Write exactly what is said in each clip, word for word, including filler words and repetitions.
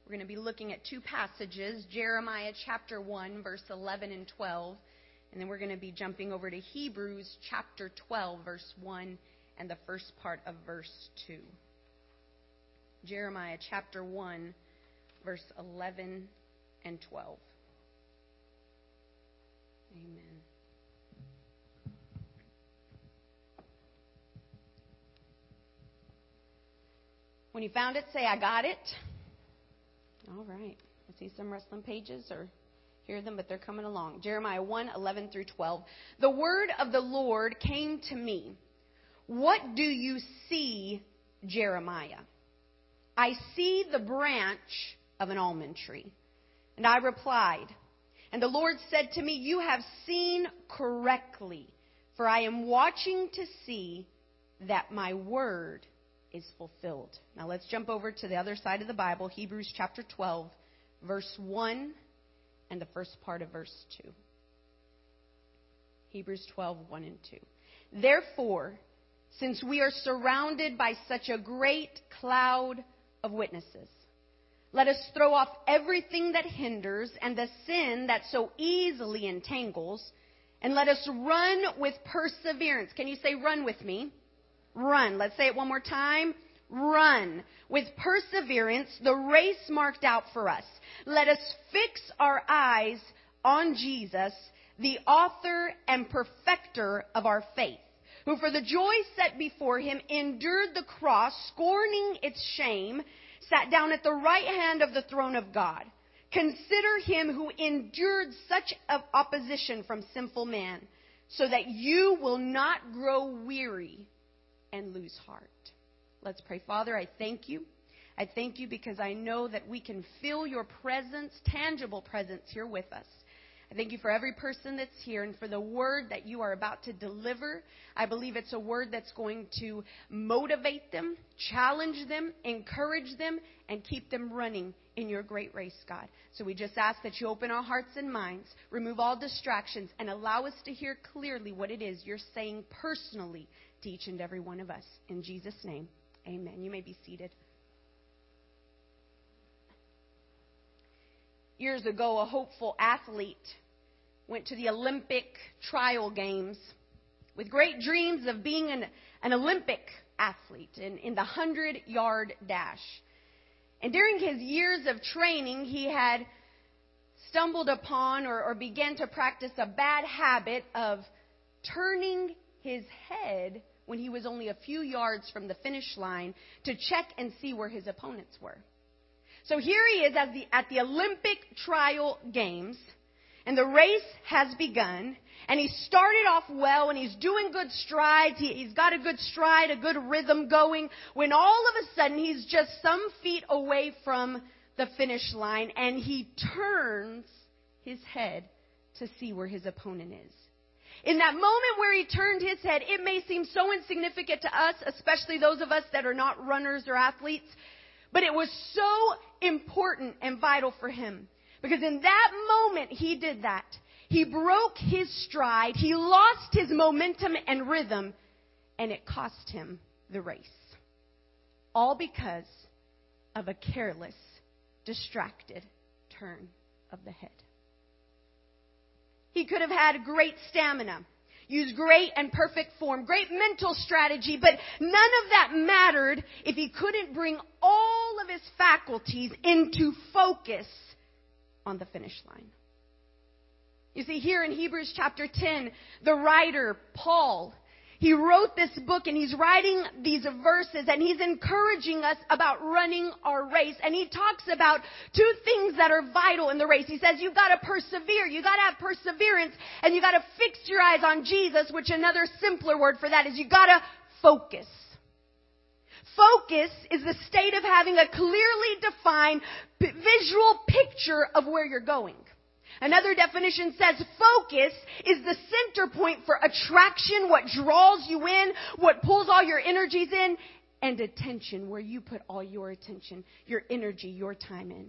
We're going to be looking at two passages, Jeremiah chapter one, verse eleven and twelve. And then we're going to be jumping over to Hebrews chapter twelve, verse one, and the first part of verse two. Jeremiah chapter one, verse eleven and twelve. Amen. When you found it, say, I got it. All right. I see some rustling pages or hear them, but they're coming along. Jeremiah one, eleven through twelve. The word of the Lord came to me. What do you see, Jeremiah? I see the branch of an almond tree. And I replied, and the Lord said to me, you have seen correctly, for I am watching to see that my word is fulfilled. Now let's jump over to the other side of the Bible, Hebrews chapter twelve, verse one, and the first part of verse two. Hebrews twelve, one and two. Therefore, since we are surrounded by such a great cloud of witnesses, let us throw off everything that hinders and the sin that so easily entangles, and let us run with perseverance. Can you say run with me? Run. Let's say it one more time. Run with perseverance the race marked out for us. Let us fix our eyes on Jesus, the author and perfecter of our faith, who for the joy set before him endured the cross, scorning its shame, sat down at the right hand of the throne of God. Consider him who endured such opposition from sinful man, so that you will not grow weary and lose heart. Let's pray. Father, I thank you. I thank you because I know that we can feel your presence, tangible presence here with us. I thank you for every person that's here and for the word that you are about to deliver. I believe it's a word that's going to motivate them, challenge them, encourage them, and keep them running in your great race, God. So we just ask that you open our hearts and minds, remove all distractions, and allow us to hear clearly what it is you're saying personally to each and every one of us. In Jesus' name, amen. You may be seated. Years ago, a hopeful athlete went to the Olympic trial games with great dreams of being an, an Olympic athlete in, in the hundred-yard dash. And during his years of training, he had stumbled upon or, or began to practice a bad habit of turning his head when he was only a few yards from the finish line to check and see where his opponents were. So here he is at the, at the Olympic trial games, and the race has begun, and he started off well, and he's doing good strides. He, he's got a good stride, a good rhythm going, when all of a sudden he's just some feet away from the finish line, and he turns his head to see where his opponent is. In that moment where he turned his head, it may seem so insignificant to us, especially those of us that are not runners or athletes, but it was so important and vital for him. Because in that moment he did that. He broke his stride, he lost his momentum and rhythm, and it cost him the race. All because of a careless, distracted turn of the head. He could have had great stamina, used great and perfect form, great mental strategy, but none of that mattered if he couldn't bring all of his faculties into focus on the finish line. You see, here in Hebrews chapter ten, the writer, Paul, he wrote this book and he's writing these verses and he's encouraging us about running our race. And he talks about two things that are vital in the race. He says you've got to persevere. You've got to have perseverance and you've got to fix your eyes on Jesus, which another simpler word for that is you've got to focus. Focus is the state of having a clearly defined visual picture of where you're going. Another definition says focus is the center point for attraction, what draws you in, what pulls all your energies in, and attention, where you put all your attention, your energy, your time in.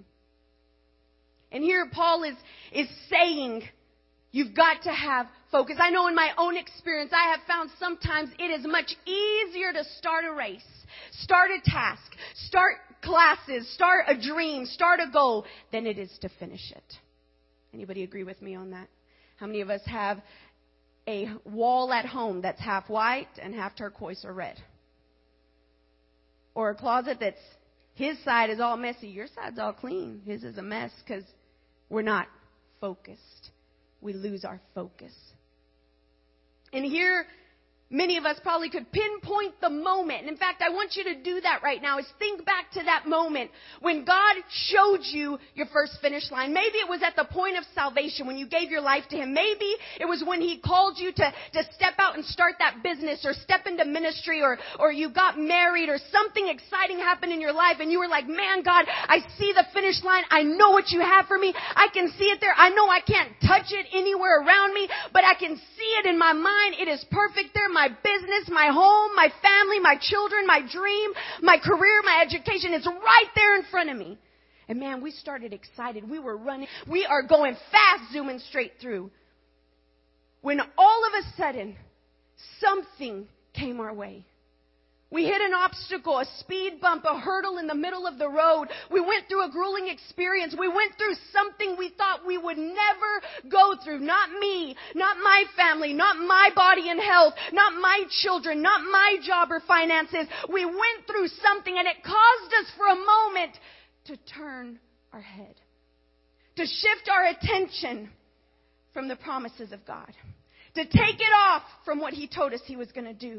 And here Paul is, is saying you've got to have focus. I know in my own experience, I have found sometimes it is much easier to start a race, start a task, start classes, start a dream, start a goal, than it is to finish it. Anybody agree with me on that? How many of us have a wall at home that's half white and half turquoise or red? Or a closet that's, his side is all messy, your side's all clean. His is a mess because we're not focused. We lose our focus. And here, many of us probably could pinpoint the moment. And in fact, I want you to do that right now, is think back to that moment when God showed you your first finish line. Maybe it was at the point of salvation when you gave your life to Him. Maybe it was when He called you to, to step out and start that business or step into ministry, or, or you got married or something exciting happened in your life and you were like, man, God, I see the finish line. I know what you have for me. I can see it there. I know I can't touch it anywhere around me, but I can see it in my mind. It is perfect there. My business, my home, my family, my children, my dream, my career, my education. It's right there in front of me. And man, we started excited. We were running. We are going fast, zooming straight through. When all of a sudden, something came our way. We hit an obstacle, a speed bump, a hurdle in the middle of the road. We went through a grueling experience. We went through something we thought we would never go through. Not me, not my family, not my body and health, not my children, not my job or finances. We went through something and it caused us for a moment to turn our head, to shift our attention from the promises of God, to take it off from what He told us He was going to do.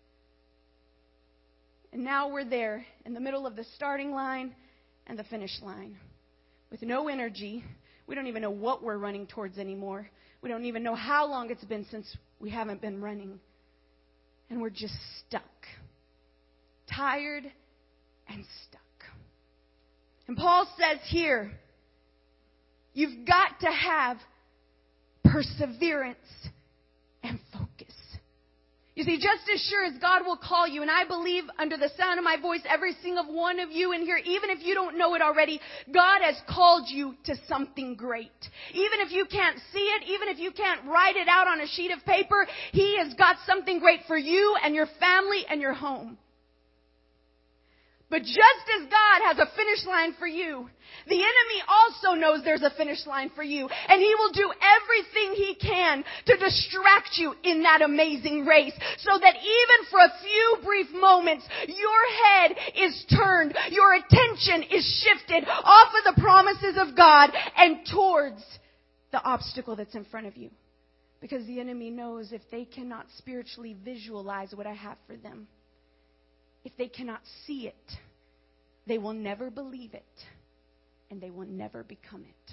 And now we're there in the middle of the starting line and the finish line with no energy. We don't even know what we're running towards anymore. We don't even know how long it's been since we haven't been running. And we're just stuck. Tired and stuck. And Paul says here, you've got to have perseverance and focus. You see, just as sure as God will call you, and I believe under the sound of my voice, every single one of you in here, even if you don't know it already, God has called you to something great. Even if you can't see it, even if you can't write it out on a sheet of paper, He has got something great for you and your family and your home. But just as God has a finish line for you, the enemy also knows there's a finish line for you. And he will do everything he can to distract you in that amazing race. So that even for a few brief moments, your head is turned, your attention is shifted off of the promises of God and towards the obstacle that's in front of you. Because the enemy knows if they cannot spiritually visualize what I have for them, if they cannot see it, they will never believe it, and they will never become it.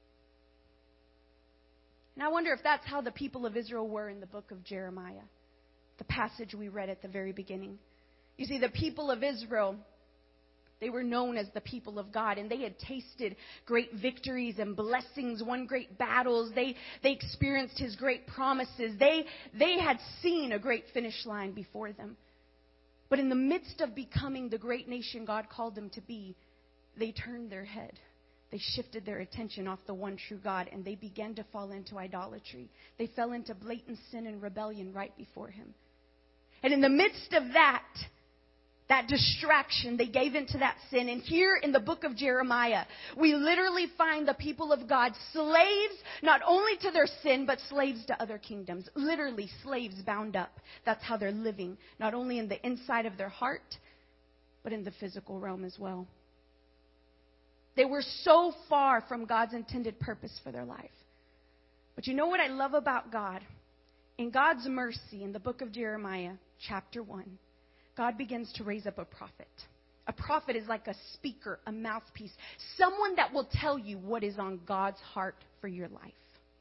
And I wonder if that's how the people of Israel were in the book of Jeremiah, the passage we read at the very beginning. You see, the people of Israel, they were known as the people of God, and they had tasted great victories and blessings, won great battles. They they experienced His great promises. They they had seen a great finish line before them. But in the midst of becoming the great nation God called them to be, they turned their head. They shifted their attention off the one true God, and they began to fall into idolatry. They fell into blatant sin and rebellion right before Him. And in the midst of that, that distraction, they gave into that sin. And here in the book of Jeremiah, we literally find the people of God slaves, not only to their sin, but slaves to other kingdoms. Literally slaves bound up. That's how they're living, not only in the inside of their heart, but in the physical realm as well. They were so far from God's intended purpose for their life. But you know what I love about God? In God's mercy, in the book of Jeremiah, chapter one, God begins to raise up a prophet. A prophet is like a speaker, a mouthpiece, someone that will tell you what is on God's heart for your life.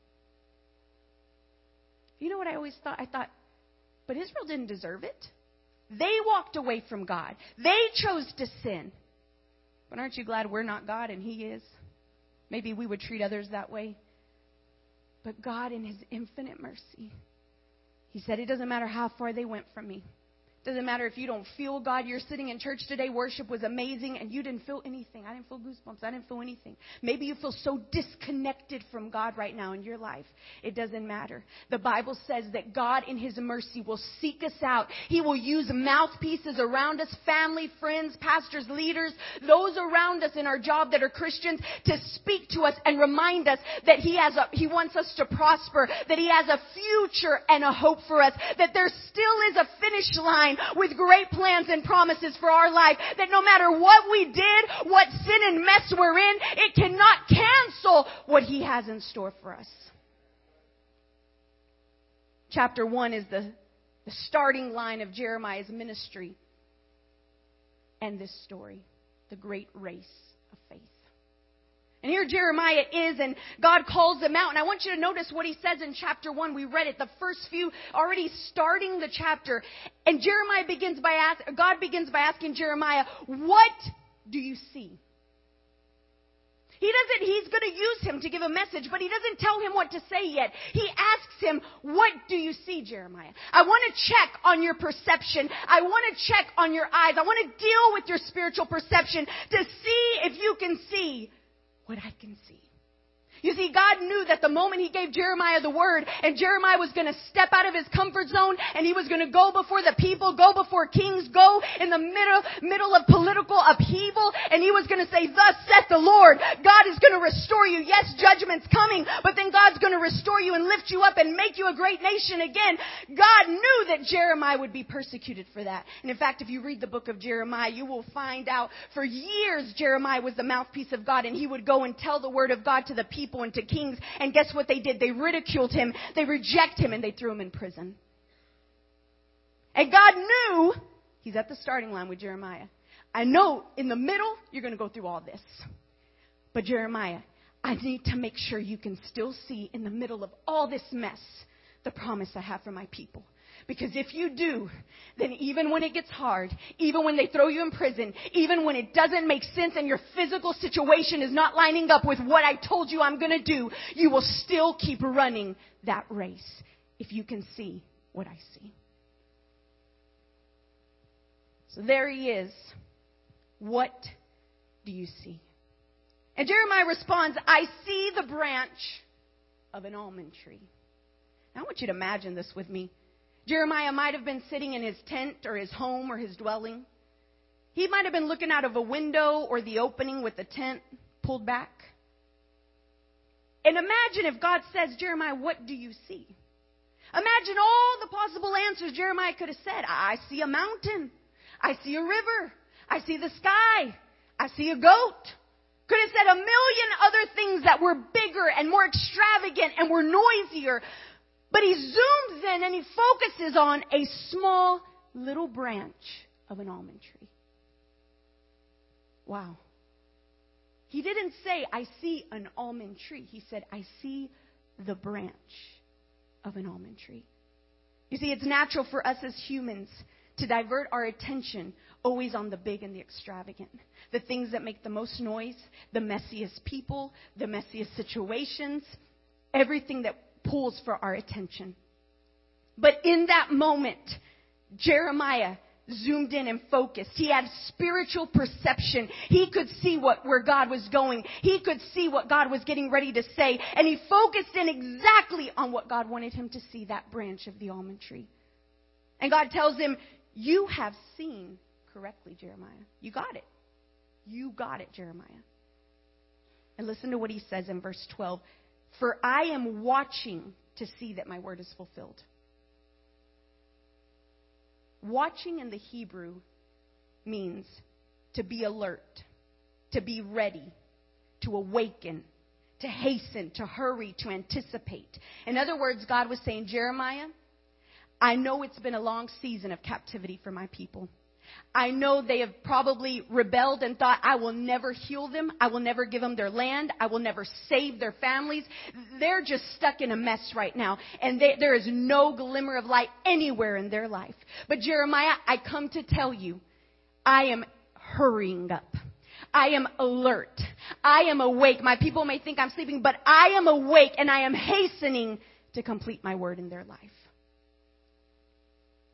You know what I always thought? I thought, but Israel didn't deserve it. They walked away from God. They chose to sin. But aren't you glad we're not God and He is? Maybe we would treat others that way. But God, in His infinite mercy, He said, it doesn't matter how far they went from me. Doesn't matter if you don't feel God. You're sitting in church today. Worship was amazing and you didn't feel anything. I didn't feel goosebumps. I didn't feel anything. Maybe you feel so disconnected from God right now in your life. It doesn't matter. The Bible says that God in His mercy will seek us out. He will use mouthpieces around us, family, friends, pastors, leaders, those around us in our job that are Christians, to speak to us and remind us that He has a, He wants us to prosper, that He has a future and a hope for us, that there still is a finish line with great plans and promises for our life, that no matter what we did, what sin and mess we're in, it cannot cancel what He has in store for us. Chapter one is the, the starting line of Jeremiah's ministry and this story, the great race of faith. And here Jeremiah is, and God calls him out. And I want you to notice what he says in chapter one. We read it, the first few, already starting the chapter. And Jeremiah begins by ask, God begins by asking Jeremiah, what do you see? He doesn't, he's going to use him to give a message, but he doesn't tell him what to say yet. He asks him, what do you see, Jeremiah? I want to check on your perception. I want to check on your eyes. I want to deal with your spiritual perception to see if you can see what I can see. You see, God knew that the moment He gave Jeremiah the word, and Jeremiah was going to step out of his comfort zone, and he was going to go before the people, go before kings, go in the middle, middle of political upheaval, and he was going to say, thus saith the Lord, God is going to restore you. Yes, judgment's coming, but then God's going to restore you and lift you up and make you a great nation again. God knew that Jeremiah would be persecuted for that. And in fact, if you read the book of Jeremiah, you will find out for years Jeremiah was the mouthpiece of God, and he would go and tell the word of God to the people and to kings. And guess what they did? They ridiculed him, they rejected him, and they threw him in prison. And God knew, He's at the starting line with Jeremiah. I know in the middle, you're going to go through all this. But Jeremiah, I need to make sure you can still see in the middle of all this mess, the promise I have for my people. Because if you do, then even when it gets hard, even when they throw you in prison, even when it doesn't make sense and your physical situation is not lining up with what I told you I'm going to do, you will still keep running that race if you can see what I see. So there he is. What do you see? And Jeremiah responds, I see the branch of an almond tree. Now I want you to imagine this with me. Jeremiah might have been sitting in his tent or his home or his dwelling. He might have been looking out of a window or the opening with the tent pulled back. And imagine if God says, Jeremiah, what do you see? Imagine all the possible answers Jeremiah could have said. I see a mountain. I see a river. I see the sky. I see a goat. Could have said a million other things that were bigger and more extravagant and were noisier. But he zooms in and he focuses on a small little branch of an almond tree. Wow. He didn't say, I see an almond tree. He said, I see the branch of an almond tree. You see, it's natural for us as humans to divert our attention always on the big and the extravagant. The things that make the most noise, the messiest people, the messiest situations, everything that pulls for our attention. But in that moment, Jeremiah zoomed in and focused. He had spiritual perception. He could see what where God was going. He could see what God was getting ready to say. And he focused in exactly on what God wanted him to see, that branch of the almond tree. And God tells him, you have seen correctly, Jeremiah. You got it. You got it, Jeremiah. And listen to what he says in verse twelve. For I am watching to see that my word is fulfilled. Watching in the Hebrew means to be alert, to be ready, to awaken, to hasten, to hurry, to anticipate. In other words, God was saying, Jeremiah, I know it's been a long season of captivity for my people. I know they have probably rebelled and thought, I will never heal them. I will never give them their land. I will never save their families. They're just stuck in a mess right now. And they, there is no glimmer of light anywhere in their life. But Jeremiah, I come to tell you, I am hurrying up. I am alert. I am awake. My people may think I'm sleeping, but I am awake and I am hastening to complete my word in their life.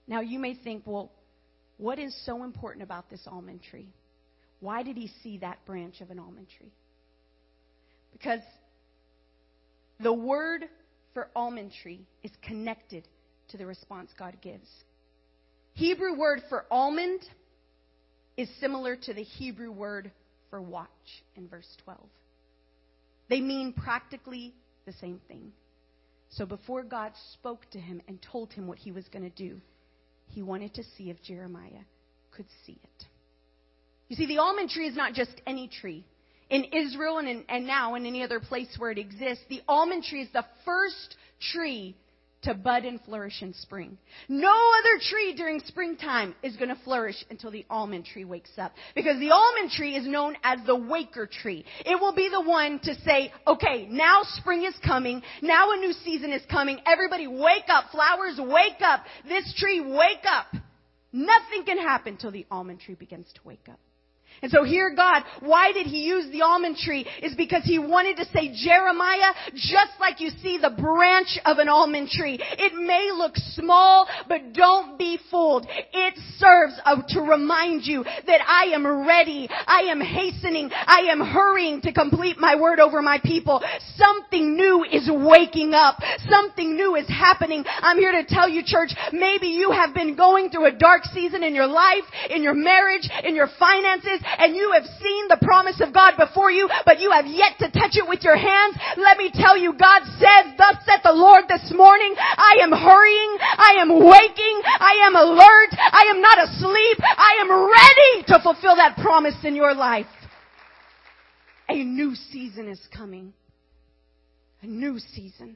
Now you may think, well, what is so important about this almond tree? Why did he see that branch of an almond tree? Because the word for almond tree is connected to the response God gives. Hebrew word for almond is similar to the Hebrew word for watch in verse twelve. They mean practically the same thing. So before God spoke to him and told him what he was going to do, he wanted to see if Jeremiah could see it. You see, the almond tree is not just any tree. In Israel and, in, and now in any other place where it exists, the almond tree is the first tree to bud and flourish in spring. No other tree during springtime is going to flourish until the almond tree wakes up. Because the almond tree is known as the waker tree. It will be the one to say, okay, now spring is coming. Now a new season is coming. Everybody wake up. Flowers, wake up. This tree, wake up. Nothing can happen till the almond tree begins to wake up. And so here God, why did he use the almond tree? Is because he wanted to say, Jeremiah, just like you see the branch of an almond tree. It may look small, but don't be fooled. It serves uh, to remind you that I am ready. I am hastening. I am hurrying to complete my word over my people. Something new is waking up. Something new is happening. I'm here to tell you, church, maybe you have been going through a dark season in your life, in your marriage, in your finances, and you have seen the promise of God before you, but you have yet to touch it with your hands. Let me tell you, God says, thus saith the Lord this morning, I am hurrying, I am waking, I am alert, I am not asleep, I am ready to fulfill that promise in your life. A new season is coming. A new season.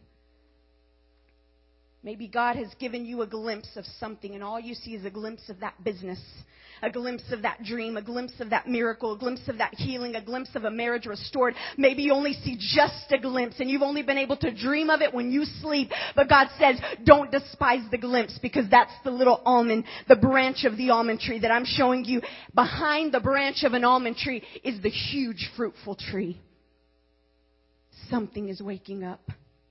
Maybe God has given you a glimpse of something, and all you see is a glimpse of that business, a glimpse of that dream, a glimpse of that miracle, a glimpse of that healing, a glimpse of a marriage restored. Maybe you only see just a glimpse, and you've only been able to dream of it when you sleep. But God says, don't despise the glimpse, because that's the little almond, the branch of the almond tree that I'm showing you. Behind the branch of an almond tree is the huge fruitful tree. Something is waking up.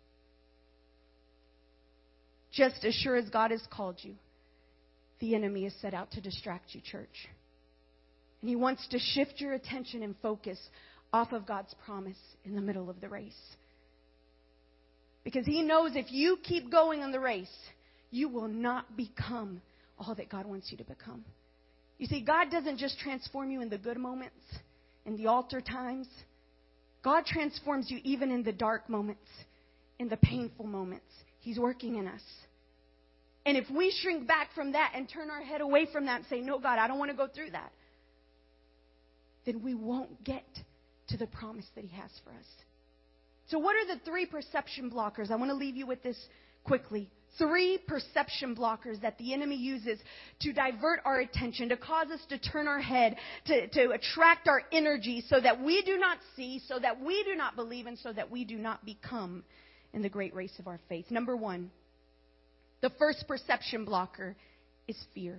Just as sure as God has called you, the enemy is set out to distract you, church. And he wants to shift your attention and focus off of God's promise in the middle of the race. Because he knows if you keep going on the race, you will not become all that God wants you to become. You see, God doesn't just transform you in the good moments, in the altar times. God transforms you even in the dark moments, in the painful moments. He's working in us. And if we shrink back from that and turn our head away from that and say, no, God, I don't want to go through that, then we won't get to the promise that he has for us. So what are the three perception blockers? I want to leave you with this quickly. Three perception blockers that the enemy uses to divert our attention, to cause us to turn our head, to, to attract our energy so that we do not see, so that we do not believe, and so that we do not become in the great race of our faith. Number one, the first perception blocker is fear.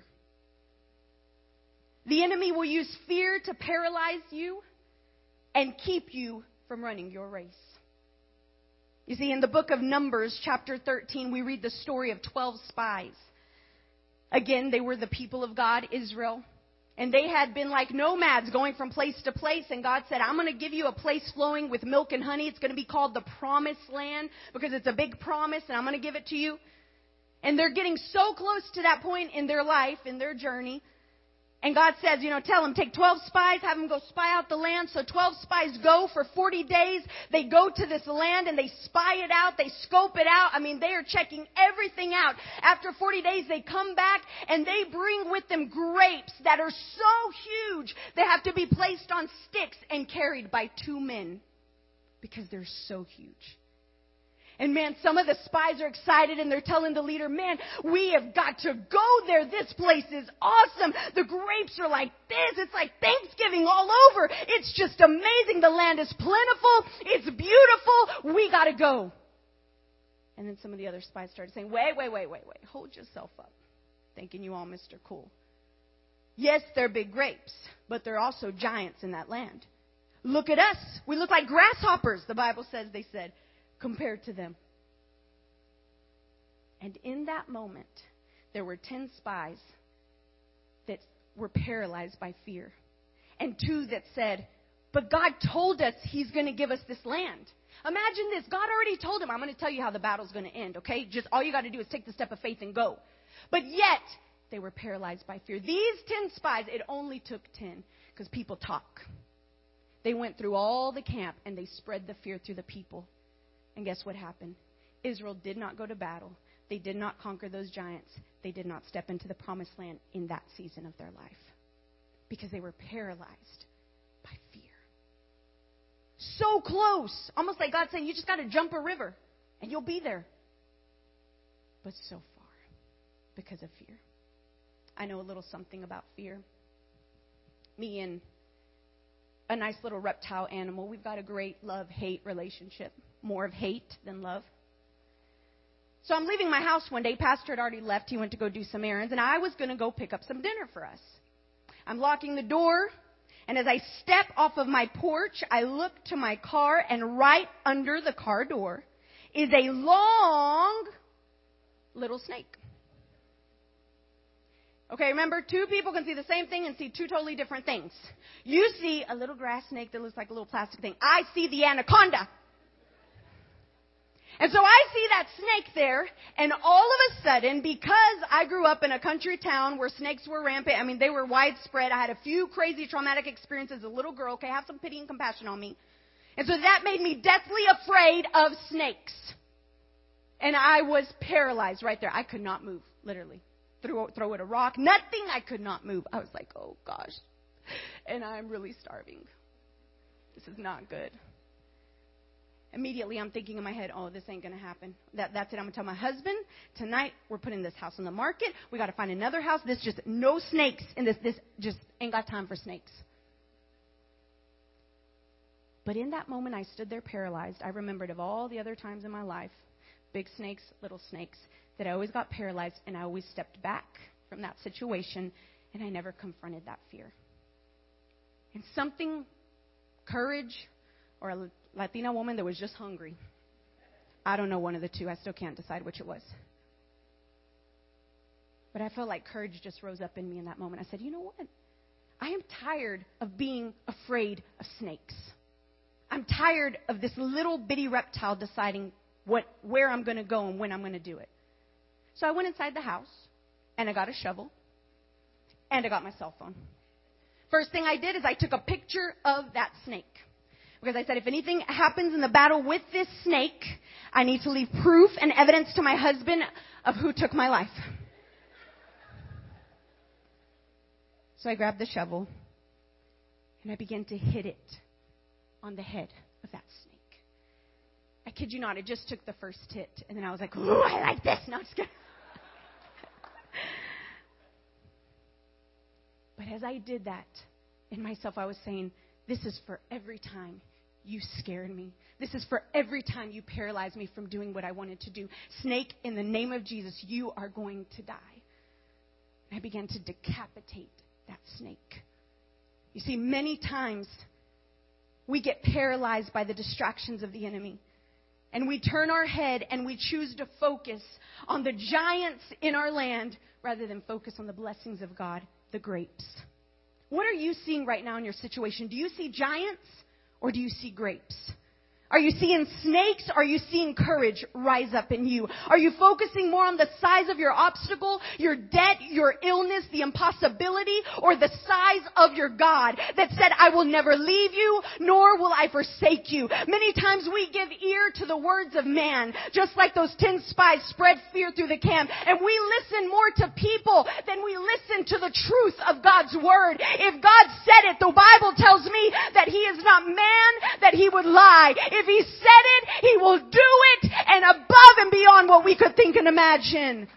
The enemy will use fear to paralyze you and keep you from running your race. You see, in the book of Numbers, chapter thirteen, we read the story of twelve spies. Again, they were the people of God, Israel. And they had been like nomads going from place to place. And God said, I'm going to give you a place flowing with milk and honey. It's going to be called the Promised Land because it's a big promise and I'm going to give it to you. And they're getting so close to that point in their life, in their journey. And God says, you know, tell them, take twelve spies, have them go spy out the land. So twelve spies go for forty days. They go to this land and they spy it out. They scope it out. I mean, they are checking everything out. After forty days, they come back and they bring with them grapes that are so huge they have to be placed on sticks and carried by two men because they're so huge. And man, some of the spies are excited and they're telling the leader, man, we have got to go there. This place is awesome. The grapes are like this. It's like Thanksgiving all over. It's just amazing. The land is plentiful. It's beautiful. We got to go. And then some of the other spies started saying, wait, wait, wait, wait, wait. Hold yourself up. Thinking you all Mister Cool. Yes, they're big grapes, but they're also giants in that land. Look at us. We look like grasshoppers, the Bible says, they said, compared to them. And in that moment, there were ten spies that were paralyzed by fear. And two that said, but God told us he's going to give us this land. Imagine this. God already told him, I'm going to tell you how the battle's going to end, okay? Just all you got to do is take the step of faith and go. But yet, they were paralyzed by fear. These ten spies, it only took ten because people talk. They went through all the camp and they spread the fear through the people. And guess what happened? Israel did not go to battle. They did not conquer those giants. They did not step into the promised land in that season of their life because they were paralyzed by fear. So close. Almost like God saying, you just got to jump a river and you'll be there. But so far because of fear. I know a little something about fear. Me and a nice little reptile animal, we've got a great love-hate relationship. More of hate than love. So I'm leaving my house one day. Pastor had already left. He went to go do some errands. And I was going to go pick up some dinner for us. I'm locking the door. And as I step off of my porch, I look to my car. And right under the car door is a long little snake. Okay, remember, two people can see the same thing and see two totally different things. You see a little grass snake that looks like a little plastic thing. I see the anaconda. And so I see that snake there, and all of a sudden, because I grew up in a country town where snakes were rampant, I mean, they were widespread. I had a few crazy traumatic experiences as a little girl. Okay, have some pity and compassion on me. And so that made me deathly afraid of snakes. And I was paralyzed right there. I could not move, literally. Throw, throw it a rock. Nothing. I could not move. I was like, oh, gosh. And I'm really starving. This is not good. Immediately, I'm thinking in my head, oh, this ain't going to happen. That, that's it. I'm going to tell my husband, tonight, we're putting this house on the market. We got to find another house. This just, no snakes in this. This just ain't got time for snakes. But in that moment, I stood there paralyzed. I remembered of all the other times in my life, big snakes, little snakes, that I always got paralyzed and I always stepped back from that situation and I never confronted that fear. And something, courage, or a Latina woman that was just hungry. I don't know, one of the two. I still can't decide which it was. But I felt like courage just rose up in me in that moment. I said, you know what? I am tired of being afraid of snakes. I'm tired of this little bitty reptile deciding what, where I'm going to go and when I'm going to do it. So I went inside the house, and I got a shovel, and I got my cell phone. First thing I did is I took a picture of that snake. Because I said, if anything happens in the battle with this snake, I need to leave proof and evidence to my husband of who took my life. So I grabbed the shovel, and I began to hit it on the head of that snake. I kid you not, it just took the first hit, and then I was like, ooh, I like this. No, I'm just kidding. But as I did that in myself, I was saying, this is for every time you scared me. This is for every time you paralyzed me from doing what I wanted to do. Snake, in the name of Jesus, you are going to die. And I began to decapitate that snake. You see, many times we get paralyzed by the distractions of the enemy. And we turn our head and we choose to focus on the giants in our land rather than focus on the blessings of God, the grapes. What are you seeing right now in your situation? Do you see giants or do you see grapes? Are you seeing snakes? Or are you seeing courage rise up in you? Are you focusing more on the size of your obstacle, your debt, your illness, the impossibility, or the size of your God that said, I will never leave you, nor will I forsake you? Many times we give ear to the words of man, just like those ten spies spread fear through the camp. And we listen more to people than we listen to the truth of God's word. If God said it, the Bible tells me that he is not man that he would lie. If he said it, he will do it, and above and beyond what we could think and imagine.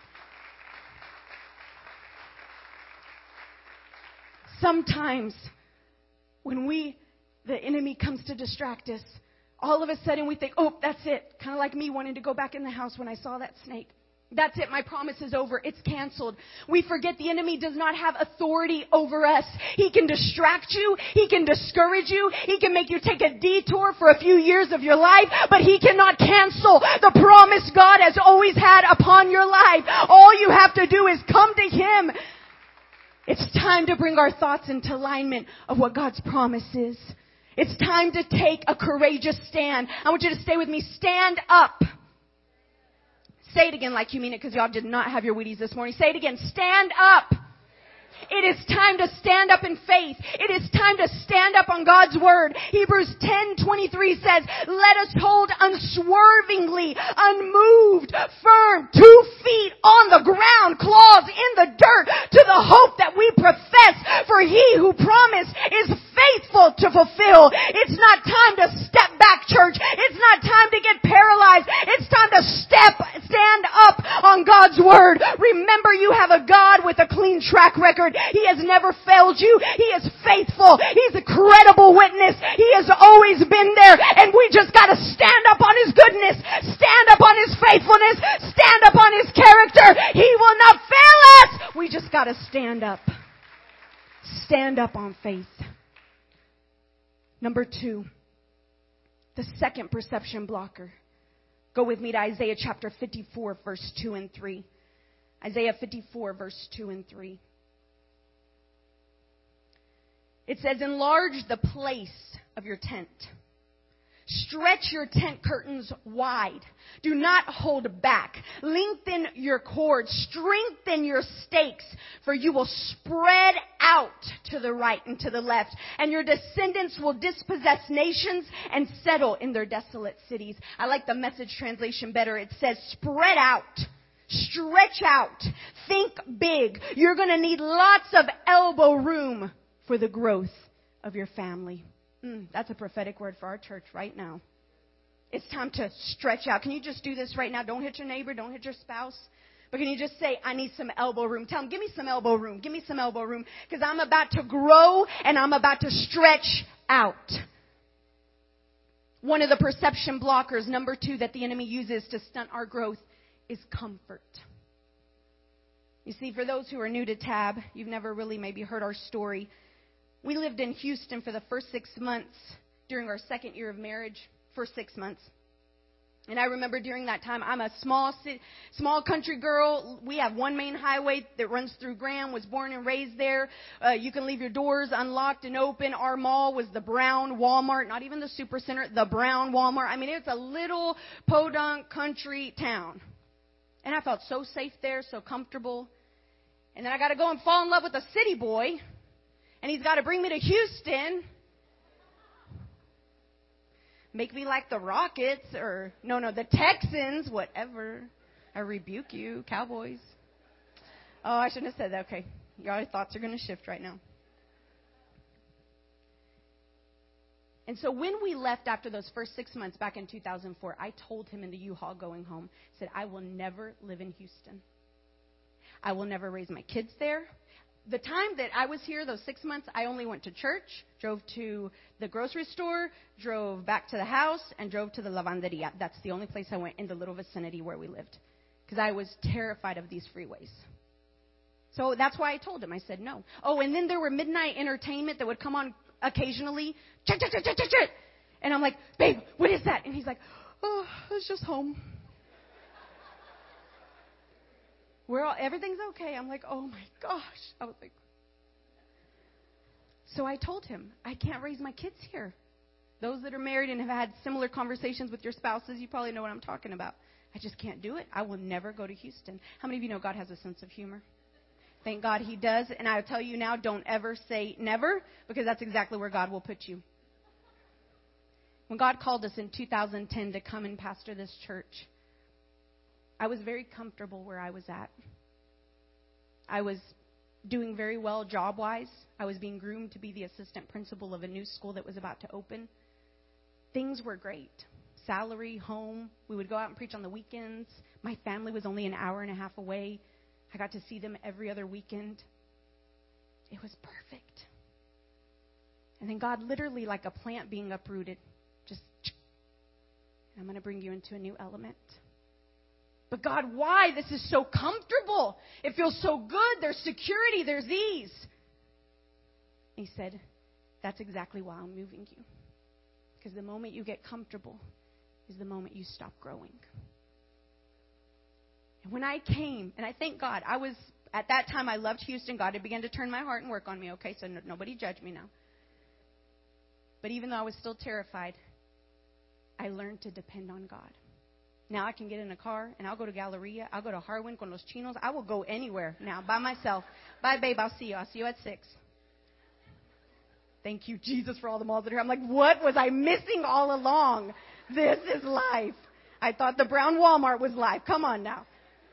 Sometimes when we, the enemy comes to distract us, all of a sudden we think, oh, that's it. Kind of like me wanting to go back in the house when I saw that snake. That's it. My promise is over. It's canceled. We forget the enemy does not have authority over us. He can distract you. He can discourage you. He can make you take a detour for a few years of your life, but he cannot cancel the promise God has always had upon your life. All you have to do is come to him. It's time to bring our thoughts into alignment of what God's promise is. It's time to take a courageous stand. I want you to stay with me. Stand up. Say it again like you mean it, because y'all did not have your Wheaties this morning. Say it again. Stand up. It is time to stand up in faith. It is time to stand up on God's word. Hebrews ten twenty-three says, let us hold unswervingly, unmoved, firm, two feet on the ground, claws in the dirt, to the hope that we profess. For he who promised is faithful to fulfill. It's not time to step back, church. It's not time to get paralyzed. It's time to step, stand up on God's word. Remember, you have a God with a clean track record. He has never failed you. He is faithful. He's a credible witness. He has always been there. And we just got to stand up on his goodness. Stand up on his faithfulness. Stand up on his character. He will not fail us. We just got to stand up. Stand up on faith. Number two, the second perception blocker. Go with me to Isaiah chapter fifty-four, verse two and three. Isaiah fifty-four, verse two and three. It says, enlarge the place of your tent. Stretch your tent curtains wide. Do not hold back. Lengthen your cords. Strengthen your stakes, for you will spread out to the right and to the left, and your descendants will dispossess nations and settle in their desolate cities. I like the Message translation better. It says, spread out. Stretch out. Think big. You're going to need lots of elbow room for the growth of your family. Mm, that's a prophetic word for our church right now. It's time to stretch out. Can you just do this right now? Don't hit your neighbor. Don't hit your spouse. But can you just say, I need some elbow room? Tell them, give me some elbow room. Give me some elbow room. Because I'm about to grow and I'm about to stretch out. One of the perception blockers, number two, that the enemy uses to stunt our growth is comfort. You see, for those who are new to Tab, you've never really maybe heard our story. We lived in Houston for the first six months during our second year of marriage, first six months. And I remember during that time, I'm a small city, small country girl. We have one main highway that runs through Graham, was born and raised there. Uh, you can leave your doors unlocked and open. Our mall was the Brown Walmart, not even the Supercenter, the Brown Walmart. I mean, it's a little podunk country town. And I felt so safe there, so comfortable. And then I got to go and fall in love with a city boy. And he's got to bring me to Houston. Make me like the Rockets or, no, no, the Texans, whatever. I rebuke you, Cowboys. Oh, I shouldn't have said that. Okay. Your thoughts are going to shift right now. And so when we left after those first six months back in two thousand four, I told him in the U-Haul going home, said, I will never live in Houston. I will never raise my kids there. The time that I was here, those six months, I only went to church, drove to the grocery store, drove back to the house, and drove to the lavanderia. That's the only place I went in the little vicinity where we lived, because I was terrified of these freeways. So that's why I told him. I said no. Oh, and then there were midnight entertainment that would come on occasionally. And I'm like, babe, what is that? And he's like, oh, it's just home. We're all, everything's okay. I'm like, oh my gosh. I was like, so I told him, I can't raise my kids here. Those that are married and have had similar conversations with your spouses, you probably know what I'm talking about. I just can't do it. I will never go to Houston. How many of you know God has a sense of humor? Thank God he does. And I'll tell you now, don't ever say never, because that's exactly where God will put you. When God called us in two thousand ten to come and pastor this church, I was very comfortable where I was at. I was doing very well job-wise. I was being groomed to be the assistant principal of a new school that was about to open. Things were great. Salary, home. We would go out and preach on the weekends. My family was only an hour and a half away. I got to see them every other weekend. It was perfect. And then God, literally like a plant being uprooted, just, I'm going to bring you into a new element. But God, why? This is so comfortable. It feels so good. There's security. There's ease. He said, that's exactly why I'm moving you. Because the moment you get comfortable is the moment you stop growing. And when I came, and I thank God, I was, at that time I loved Houston. God had begun to turn my heart and work on me, okay? So no, nobody judge me now. But even though I was still terrified, I learned to depend on God. Now I can get in a car and I'll go to Galleria. I'll go to Harwin con los chinos. I will go anywhere now by myself. Bye, babe. I'll see you. I'll see you at six. Thank you, Jesus, for all the malls that are here. I'm like, what was I missing all along? This is life. I thought the brown Walmart was life. Come on now.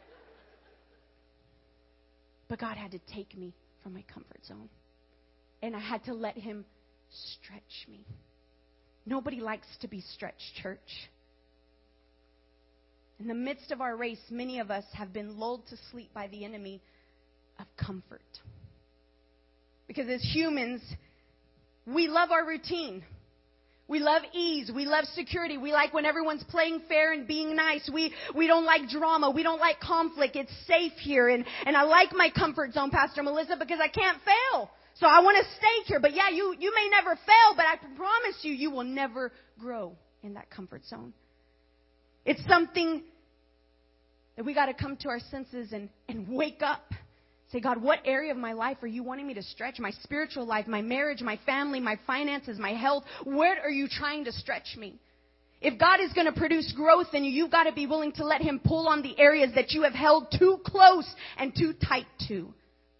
But God had to take me from my comfort zone. And I had to let him stretch me. Nobody likes to be stretched, church. In the midst of our race, many of us have been lulled to sleep by the enemy of comfort. Because as humans, we love our routine. We love ease. We love security. We like when everyone's playing fair and being nice. We we don't like drama. We don't like conflict. It's safe here. And, and I like my comfort zone, Pastor Melissa, because I can't fail. So I want to stay here. But yeah, you, you may never fail, but I promise you, you will never grow in that comfort zone. It's something that we got to come to our senses and, and wake up. Say, God, what area of my life are you wanting me to stretch? My spiritual life, my marriage, my family, my finances, my health. Where are you trying to stretch me? If God is going to produce growth in you, you've got to be willing to let him pull on the areas that you have held too close and too tight to.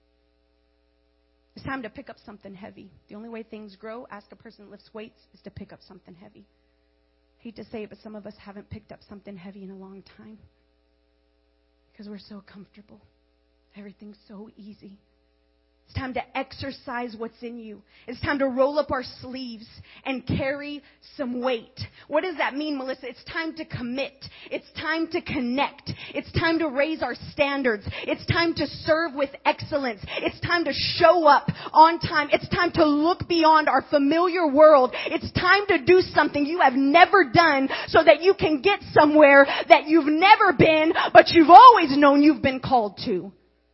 It's time to pick up something heavy. The only way things grow, ask a person that lifts weights, is to pick up something heavy. I hate to say it, but some of us haven't picked up something heavy in a long time. Because we're so comfortable. Everything's so easy. It's time to exercise what's in you. It's time to roll up our sleeves and carry some weight. What does that mean, Melissa? It's time to commit. It's time to connect. It's time to raise our standards. It's time to serve with excellence. It's time to show up on time. It's time to look beyond our familiar world. It's time to do something you have never done so that you can get somewhere that you've never been, but you've always known you've been called to.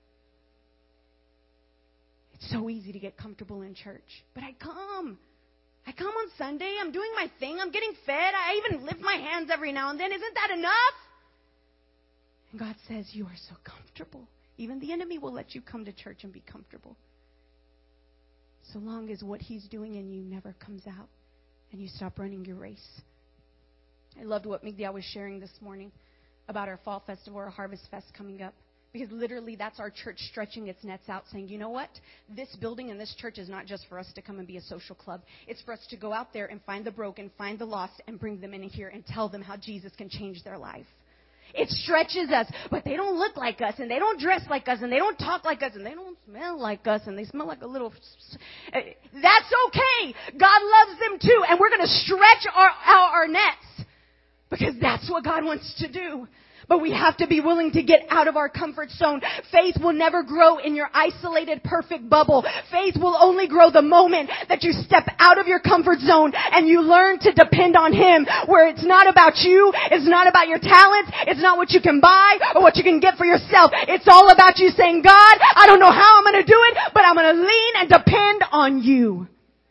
It's so easy to get comfortable in church. But I come. I come on Sunday. I'm doing my thing. I'm getting fed. I even lift my hands every now and then. Isn't that enough? And God says, you are so comfortable. Even the enemy will let you come to church and be comfortable. So long as what he's doing in you never comes out and you stop running your race. I loved what Miguel was sharing this morning about our fall festival, our Harvest Fest coming up. Because literally that's our church stretching its nets out saying, you know what? This building and this church is not just for us to come and be a social club. It's for us to go out there and find the broken, find the lost, and bring them in here and tell them how Jesus can change their life. It stretches us, but they don't look like us, and they don't dress like us, and they don't talk like us, and they don't smell like us, and they smell like a little... That's okay. God loves them too, and we're going to stretch our, out our nets because that's what God wants to do. But we have to be willing to get out of our comfort zone. Faith will never grow in your isolated, perfect bubble. Faith will only grow the moment that you step out of your comfort zone and you learn to depend on Him. Where it's not about you, it's not about your talents, it's not what you can buy or what you can get for yourself. It's all about you saying, God, I don't know how I'm going to do it, but I'm going to lean and depend on you.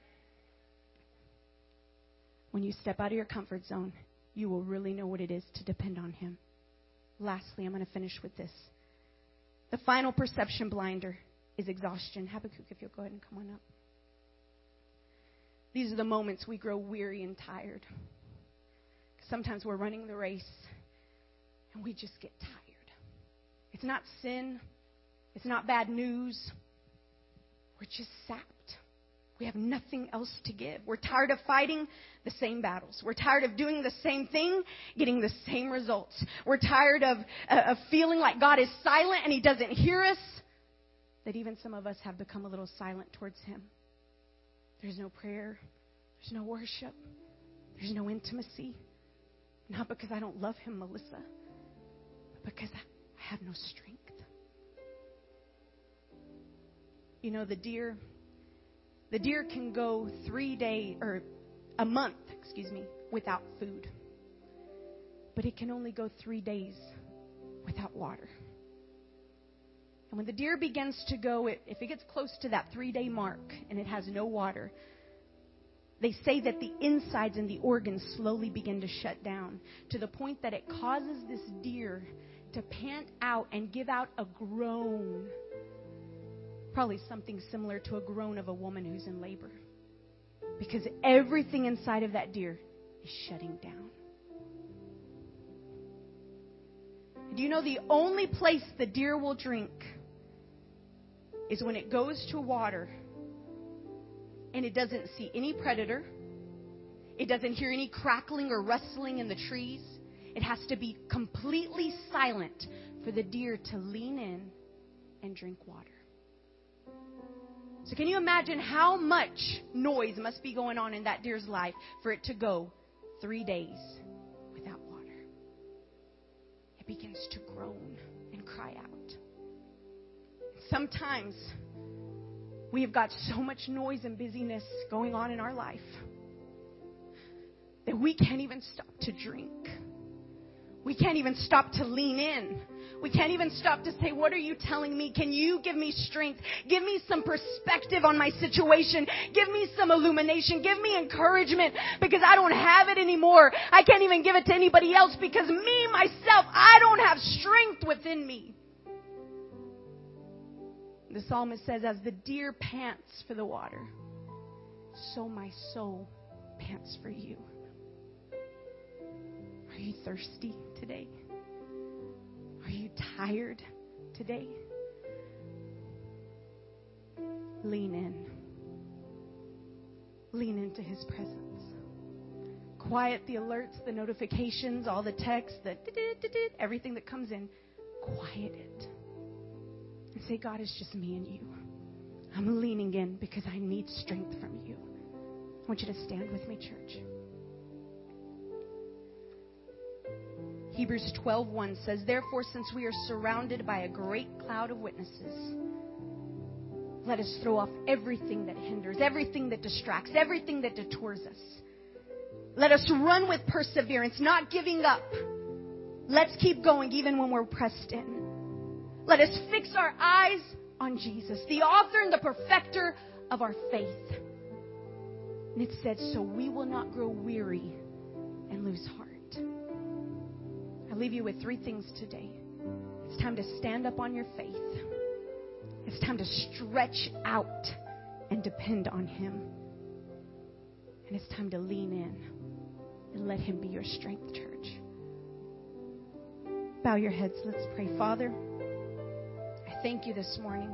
When you step out of your comfort zone, you will really know what it is to depend on Him. Lastly, I'm going to finish with this. The final perception blinder is exhaustion. Habakkuk, if you'll go ahead and come on up. These are the moments we grow weary and tired. Sometimes we're running the race and we just get tired. It's not sin. It's not bad news. We're just sapped. We have nothing else to give. We're tired of fighting the same battles. We're tired of doing the same thing, getting the same results. We're tired of, uh, of feeling like God is silent and He doesn't hear us. That even some of us have become a little silent towards Him. There's no prayer. There's no worship. There's no intimacy. Not because I don't love Him, Melissa, but because I have no strength. You know, the deer... The deer can go three days, or a month, excuse me, without food. But it can only go three days without water. And when the deer begins to go, if it gets close to that three-day mark and it has no water, they say that the insides and the organs slowly begin to shut down to the point that it causes this deer to pant out and give out a groan. Probably something similar to a groan of a woman who's in labor. Because everything inside of that deer is shutting down. Do you know the only place the deer will drink is when it goes to water and it doesn't see any predator. It doesn't hear any crackling or rustling in the trees. It has to be completely silent for the deer to lean in and drink water. So can you imagine how much noise must be going on in that deer's life for it to go three days without water? It begins to groan and cry out. Sometimes we have got so much noise and busyness going on in our life that we can't even stop to drink. We can't even stop to lean in. We can't even stop to say, what are you telling me? Can you give me strength? Give me some perspective on my situation. Give me some illumination. Give me encouragement, because I don't have it anymore. I can't even give it to anybody else because me, myself, I don't have strength within me. The psalmist says, as the deer pants for the water, so my soul pants for you. Are you thirsty today? Are you tired today? Lean in. Lean into His presence. Quiet the alerts, the notifications, all the texts, the everything that comes in. Quiet it. And say, God, it's just me and you. I'm leaning in because I need strength from you. I want you to stand with me, church. Hebrews twelve one says, therefore, since we are surrounded by a great cloud of witnesses, let us throw off everything that hinders, everything that distracts, everything that detours us. Let us run with perseverance, not giving up. Let's keep going even when we're pressed in. Let us fix our eyes on Jesus, the author and the perfecter of our faith. And it said, so we will not grow weary and lose heart. I leave you with three things today. It's time to stand up on your faith. It's time to stretch out and depend on Him. And it's time to lean in and let Him be your strength, church. Bow your heads. Let's pray. Father, I thank you this morning.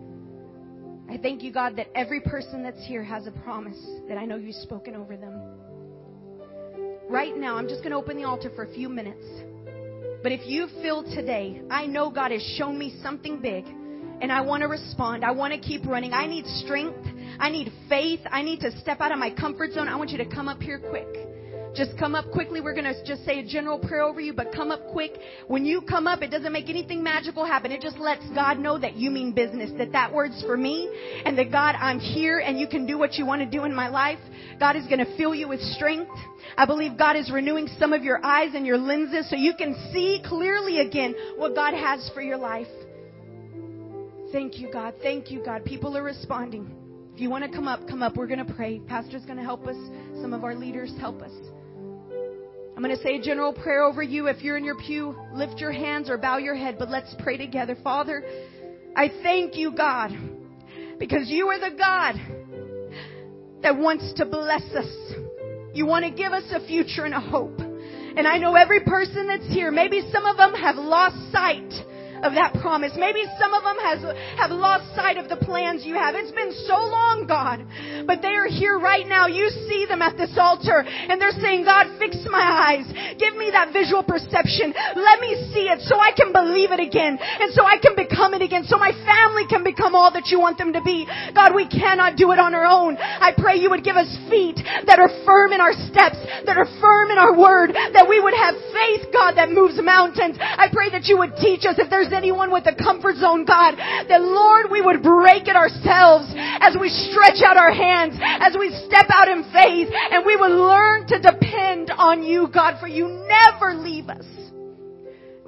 I thank you, God, that every person that's here has a promise that I know you've spoken over them. Right now, I'm just going to open the altar for a few minutes. But if you feel today, I know God has shown me something big, and I want to respond. I want to keep running. I need strength. I need faith. I need to step out of my comfort zone. I want you to come up here quick. Just come up quickly. We're going to just say a general prayer over you, but come up quick. When you come up, it doesn't make anything magical happen. It just lets God know that you mean business, that that word's for me, and that, God, I'm here, and you can do what you want to do in my life. God is going to fill you with strength. I believe God is renewing some of your eyes and your lenses so you can see clearly again what God has for your life. Thank you, God. Thank you, God. People are responding. If you want to come up, come up. We're going to pray. Pastor's going to help us. Some of our leaders help us. I'm going to say a general prayer over you. If you're in your pew, lift your hands or bow your head, but let's pray together. Father, I thank you, God, because you are the God that wants to bless us. You want to give us a future and a hope. And I know every person that's here, maybe some of them have lost sight of that promise. Maybe some of them has, have lost sight of the plans you have. It's been so long, God. But they are here right now. You see them at this altar. And they're saying, God, fix my eyes. Give me that visual perception. Let me see it so I can believe it again. And so I can become it again. So my family can become all that you want them to be. God, we cannot do it on our own. I pray you would give us feet that are firm in our steps, that are firm in our word, that we would have faith, God, that moves mountains. I pray that you would teach us if there's anyone with a comfort zone, God, that, Lord, we would break it ourselves as we stretch out our hands, as we step out in faith, and we would learn to depend on you, God, for you never leave us.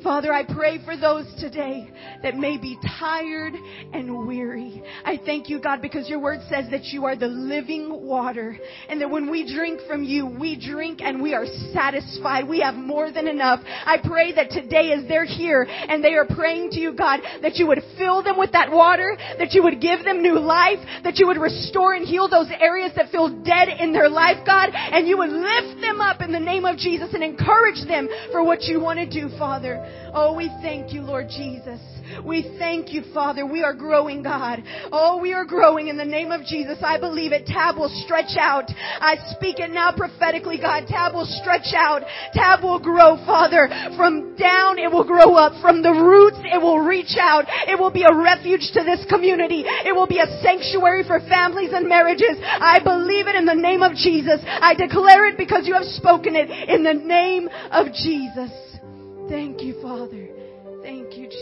Father, I pray for those today that may be tired and weary. I thank you, God, because your word says that you are the living water, and that when we drink from you, we drink and we are satisfied. We have more than enough. I pray that today as they're here and they are praying to you, God, that you would fill them with that water, that you would give them new life, that you would restore and heal those areas that feel dead in their life, God, and you would lift them up in the name of Jesus and encourage them for what you want to do, Father. Oh, we thank you, Lord Jesus. We thank you, Father. We are growing, God. Oh, we are growing in the name of Jesus. I believe it. Tab will stretch out. I speak it now prophetically, God. Tab will stretch out. Tab will grow, Father. From down, it will grow up. From the roots, it will reach out. It will be a refuge to this community. It will be a sanctuary for families and marriages. I believe it in the name of Jesus. I declare it because you have spoken it in the name of Jesus. Thank you, Father. Thank you, Jesus.